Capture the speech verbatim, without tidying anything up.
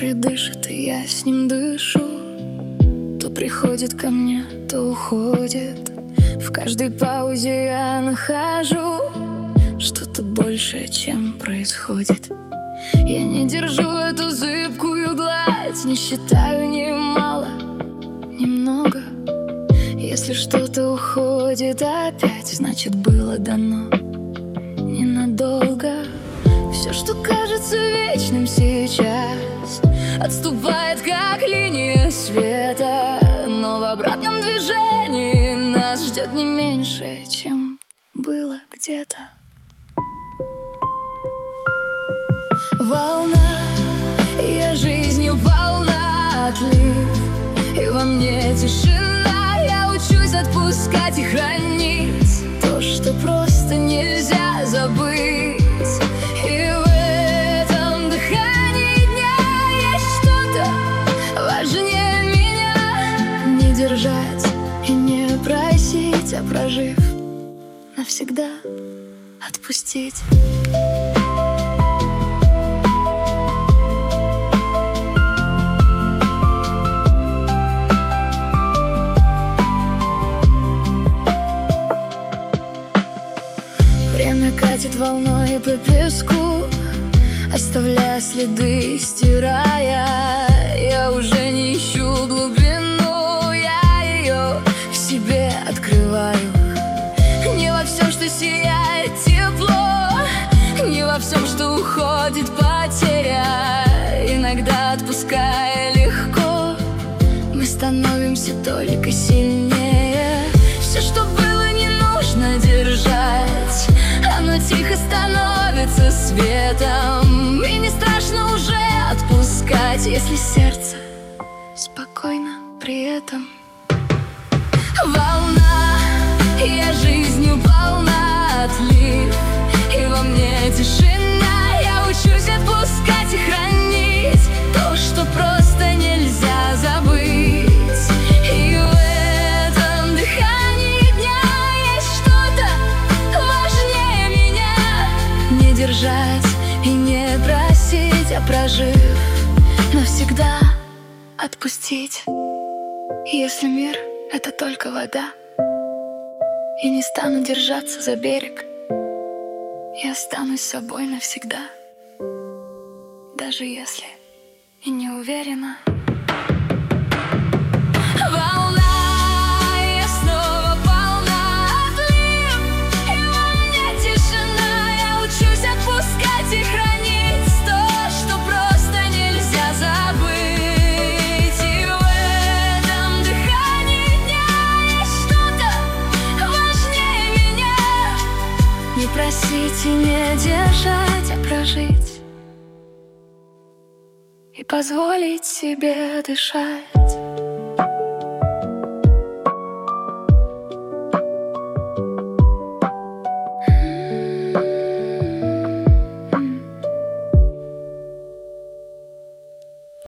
море дышит, и я с ним дышу. То приходит ко мне, то уходит. В каждой паузе я нахожу что-то большее, чем происходит. Я не держу эту зыбкую гладь, не считаю ни мало, ни много. Если что-то уходит опять, значит было дано ненадолго. Все, что кажется вечным сейчас, отступает, как линия света. Но в обратном движении нас ждет не меньше, чем было где-то. Волна, я жизнью полна, отлив, и во мне тишина. Я учусь отпускать и хранить то, что просто нельзя забыть. И в этом дыхании дня есть что-то важнее меня. Не держать и не просить, а прожив, навсегда отпустить. Время катит волной по песку, оставляя следы, стирая. Я уже не ищу глубину, я ее в себе открываю. Не во всем, что сияет тепло, не во всем, что уходит потеря. Иногда, отпуская легко, мы становимся только сильнее. Все, что было, не нужно держать, оно тихо становится светом. И не страшно уже отпускать, если сердце спокойно при этом. Волна, я жизнью полна, отлив, и во мне тишина. Я учусь отпускать и хранить то, что просто нельзя забыть. И в этом дыхании дня есть что-то важнее меня. Не держать и не просить, а прожив, навсегда отпустить. Если мир — это только вода, и не стану держаться за берег, я останусь собой навсегда, даже если и не уверена. Волна, я снова полна, отлив, и во мне тишина. Я учусь отпускать и хранить то, что просто нельзя забыть. И в этом дыхании дня есть что-то важнее меня. Не просить и не держать, а прожить и позволить себе дышать.